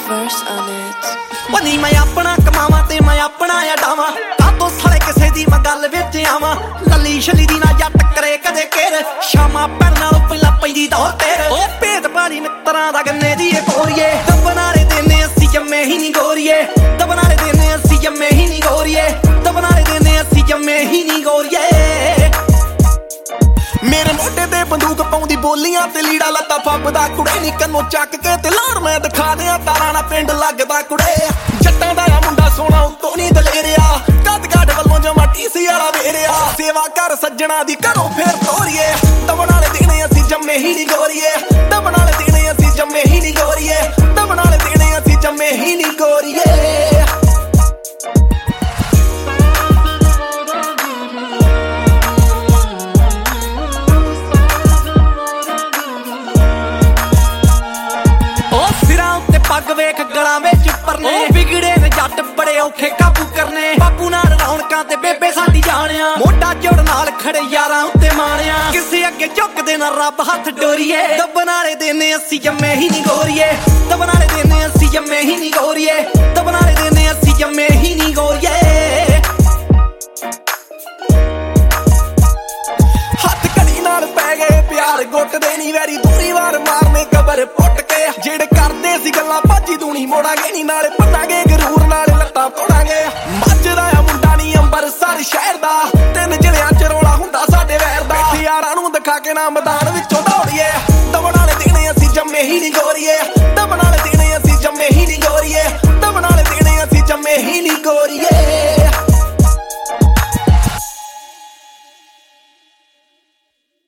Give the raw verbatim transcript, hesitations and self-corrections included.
verse on it. ਨੀ ਮੈਂ ਆਪਣਾ ਕਮਾਵਾਂ ਤੇ ਮੈਂ ਆਪਣਾ ਅਡਾਵਾਂ ਕਾਤੋਂ ਸਾਲੇ ਕਿਸੇ ਦੀ ਮੈਂ ਗੱਲ ਵਿੱਚ ਆਵਾਂ ਲੱਲੀ ਛਲੀ ਦੀ ਨਾ ਜੱਟ ਕਰੇ ਕਦੇ ਕੇਰ ਸ਼ਾਮਾਂ ਪੈਣ ਨਾਲੋਂ ਪਹਿਲਾਂ ਪੈਂਦੀ ਦੌਰ ਤੇਰ ਉਹ ਭੇਦ ਪਾਲੀ ਮਿੱਤਰਾਂ ਦਾ ਗੰਨੇ ਦੀ ਏ ਪੋਰੀਏ ਦਬਨ ਵਾਲੇ ਦਿਨ ਅਸੀਂ ਜੰਮੇ ਹੀ ਨਹੀਂ ਗੋਰੀਏ ਦਬਨ ਵਾਲੇ ਦਿਨ ਅਸੀਂ ਜੰਮੇ ਹੀ ਨਹੀਂ ਗੋਰੀਏ ਦਬਨ ਵਾਲੇ ਦਿਨ ਅਸੀਂ ਜੰਮੇ ਹੀ ਨਹੀਂ ਗੋਰੀਏ ਮੇਰੇ ਮੋਢੇ ਤੇ ਬੰਦੂਕ ਪਾਉਂਦੀ ਬੋਲੀਆਂ ਤੇ ਲੀੜਾ ਲੱਤਾ ਫੱਬਦਾ ਕੁੜੇ ਨੀ ਕੰਨੋਂ ਚੱਕ ਕੇ ਤੇ ਲਾੜ ਮੈਂ ਦਿਖਾ ਦਿਆਂ ਤਾਰਾਂ ਨਾਲ ਪਿੰਡ ਲੱਗਦਾ ਕੁੜੇ ਜੱਟਾਂ ਦਾ ਆ ਮੁੰਡਾ ਸੋਹਣਾ ਉੱਤੋਂ ਨੀ ਦਲੇਰਿਆ ਕੱਦ ਕਾਠ ਵੱਲੋਂ ਜਮਾ ਟੀਸੀ ਵਾਲਾ ਵੇਰਿਆ ਸੇਵਾ ਕਰ ਸੱਜਣਾ ਦੀ ਘਰੋਂ ਫੇਰ ਤੋਰੀਏ ਦਬਨ ਵਾਲੇ ਦਿਨ ਅਸੀਂ ਜੰਮੇ ਹੀ ਨੀ ਗੋਰੀਏ ਦਬਨ ਵਾਲੇ ਦਿਨ ਅਸੀਂ ਜੰਮੇ ਹੀ ਨੀ ਗੋਰੀਏ ਦਬਨ ਵਾਲੇ ਦਿਨ ਅਸੀਂ ਜੰਮੇ ਹੀ ਨੀ ਗੋਰੀਏ ਪੱਗ ਵੇਖ ਗਲਾਂ ਵਿੱਚ ਪਰਨੇ ਵਿਗੜੇ ਨੇ ਜੱਟ ਬੜੇ ਔਖੇ ਕਾਬੂ ਕਰਨੇ ਬਾਪੂ ਨਾਲ ਰੌਣਕਾਂ ਤੇ ਬੇਬੇ ਸਾਡੀ ਜਾਣਿਆ ਮੋਢਾ ਜੋੜ ਨਾਲ ਖੜੇ ਯਾਰਾਂ ਉੱਤੇ ਮਾਣਿਆ ਕਿਸੇ ਅੱਗੇ ਝੁਕਦੇ ਨਾ ਰੱਬ ਹੱਥ ਡੋਰੀਏ ਦਬਨ ਵਾਲੇ ਦਿਨ ਅਸੀਂ ਜੰਮੇ ਹੀ ਨਹੀਂ ਗੋਰੀਏ ਦਬਨ ਵਾਲੇ ਦਿਨ ਅਸੀਂ ਜੰਮੇ ਹੀ ਨਹੀਂ ਗੋਰੀਏ ਦਬਨ ਵਾਲੇ ਦਿਨ ਅਸੀਂ ਜੰਮੇ ਹੀ ਨਹੀਂ ਗੋਰੀਏ ਹੱਥ ਘੜੀ ਨਾਲ ਪੈ ਗਏ ਪਿਆਰ ਗੁੱਟਦੇ ਨੀ ਵੈਰੀ ਦੂਰੀ ਵਾਰ ਮਾਰਨੇ ਕਬਰ ਪੁੱਟ ਕੇ ਜਿਹੜੇ ਕਰਦੇ ਸੀ ਗੱਲਾਂ ਭਾਜੀ ਦੂਣੀ ਮੋੜਾਂਗੇ ਨੀ ਨਾਲੇ ਭੰਨਾਂਗੇ ਗਰੂਰ ਨਾਲੇ ਲੱਤਾਂ ਤੋੜਾਂਗੇ ਮੱਝਦਾ ਆ ਮੁੰਡਾ ਨੀ ਅੰਬਰਸਰ ਸ਼ਹਿਰ ਦਾ ਤਿੰਨ ਜ਼ਿਲ੍ਹਿਆਂ ਚ ਰੌਲਾ ਹੁੰਦਾ ਸਾਡੇ ਵੈਰ ਦਾ ਯਾਰਾਂ ਨੂੰ ਦਿਖਾ ਕੇ ਨਾ